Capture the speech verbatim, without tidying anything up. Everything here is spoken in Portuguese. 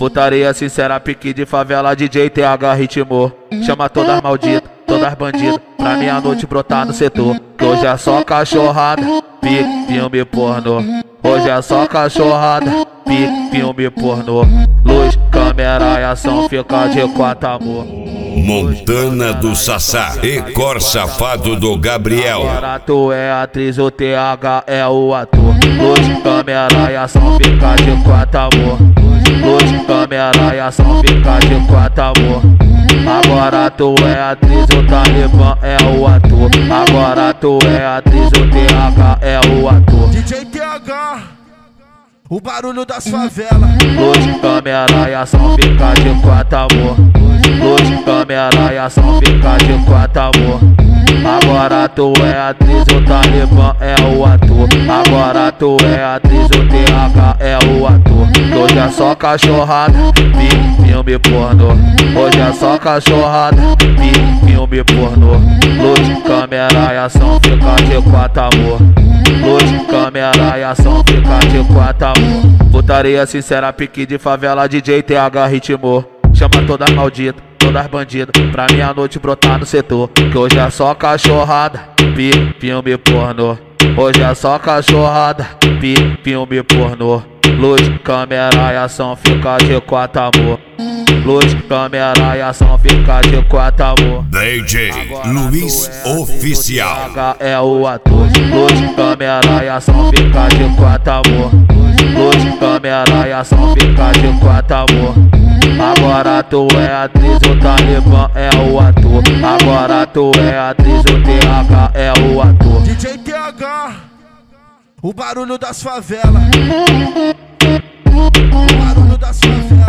Putaria sincera, pique de favela, D J T H ritmou. Chama todas malditas, todas bandidas, pra meia-noite brotar no setor. Que hoje é só cachorrada, pique, filme pornô. Hoje é só cachorrada, pique, filme pornô. Luz, câmera e ação, fica de quatro amor. Montana do Sassá e Cor Safado do Gabriel. Agora tu é atriz, o T H é o ator. Luz, câmera e ação, fica de quatro amor. Luz, câmera e ação, fica de quatro amor. Agora tu é atriz, o Talibã é o ator. Agora tu é atriz, o T H é o ator. D J T H, o barulho das favelas. Luz, câmera e ação, fica de quatro amor. Luz, câmera e ação, fica de quatro amor. Agora tu é atriz, o Talibã é o ator. Agora tu é atriz, o T H é o ator. Hoje é só cachorrada, pique, filme pornô. Hoje é só cachorrada, pique, filme pornô. Luz, câmera e ação, fica de quatro amor. Luz, câmera e ação, fica de quatro amor. Putaria sincera, pique de favela, D J T H ritmou. Chama todas malditas, todas bandidas, pra meia-noite brotar no setor. Que hoje é só cachorrada, pique, filme pornô. Hoje é só cachorrada, pique, filme pornô. Luz, câmera e ação, fica de quatro amor. Luz, câmera e ação, fica de quatro amor. D J Luiz Oficial é o ator. Luz, câmera e ação, fica de quatro amor. Luz, câmera e ação, fica de quatro amor. Agora tu é atriz, o Talibã é o ator. Agora tu é atriz, o T H é o ator. D J T H, o barulho das favelas. O barulho das favelas.